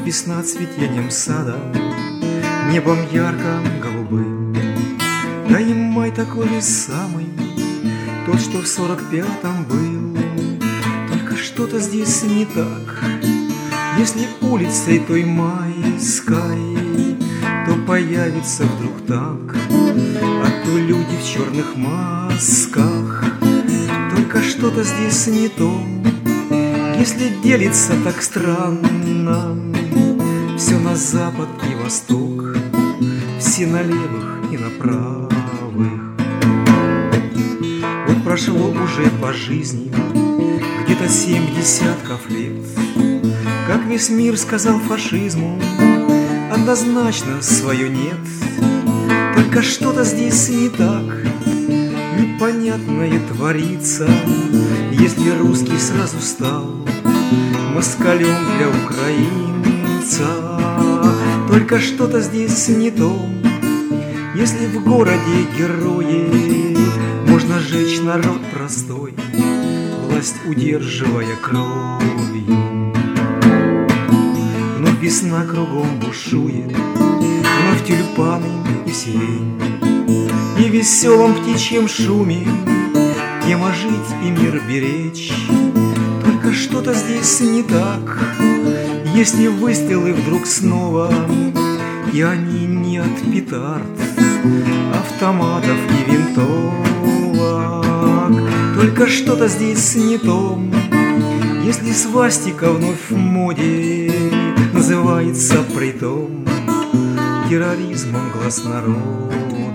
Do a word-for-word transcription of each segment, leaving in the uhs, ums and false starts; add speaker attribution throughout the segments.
Speaker 1: весна цветением сада, небом ярко-голубым. Да и май такой же самый, тот, что в сорок пятом был. Только что-то здесь не так. Если улицей той майской, то появится вдруг танк, а то люди в черных масках. Только что-то здесь не то. Если делится так странно все на запад и восток, все на левых и на правых. Вот прошло уже по жизни где-то семь десятков лет, как весь мир сказал фашизму однозначно свое нет. Только что-то здесь не так, непонятное творится. Если русский сразу стал москалем для украинца, только что-то здесь не то. Если в городе герои, можно жечь народ простой, власть удерживая кровью. Вновь весна кругом бушует, вновь тюльпаны и сирень, и в веселом птичьем шуме тема жить и мир беречь. Только что-то здесь не так, если выстрелы вдруг снова, и они не от петард, автоматов и винтовок. Только что-то здесь не то, если свастика вновь в моде называется притом терроризмом глаз народа.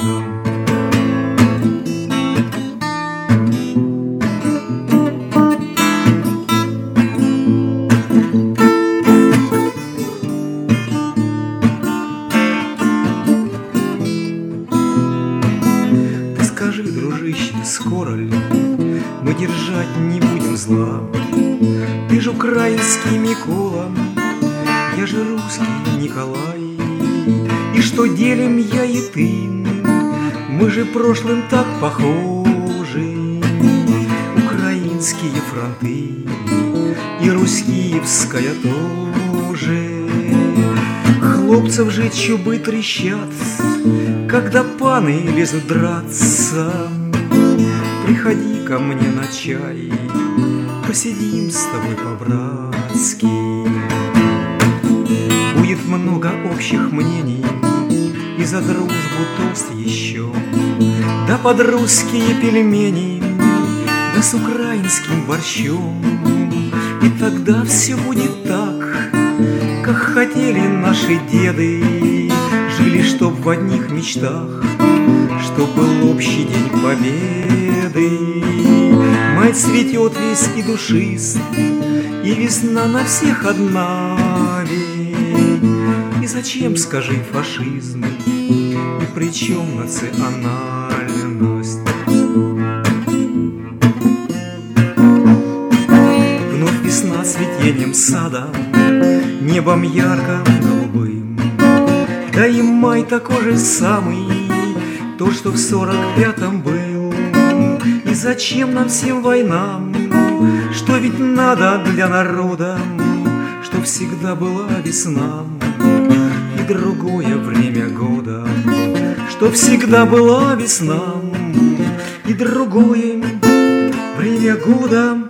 Speaker 1: Скажи, дружище, скоро ли мы держать не будем зла? Ты ж украинский Микола, я же русский Николай. И что делим я и ты, мы же прошлым так похожи. Украинские фронты и Русь Киевская тоже. Хлопцев же чубы трещат, когда паны лезут драться. Приходи ко мне на чай, посидим с тобой по-братски. Будет много общих мнений, и за дружбу тост еще, да под русские пельмени, да с украинским борщом. И тогда все будет так, как хотели наши деды. Жили, чтоб в одних мечтах, чтоб был общий день победы. Май цветет весь и душист, и весна на всех одна ведь. И зачем, скажи, фашизм, и при чем национальность? Вновь весна цветением сада, небом ярко-голубым. Да и май такой же самый, то, что в сорок пятом был. И зачем нам всем войнам, что ведь надо для народа, что всегда была весна и другое время года, что всегда была весна и другое время года.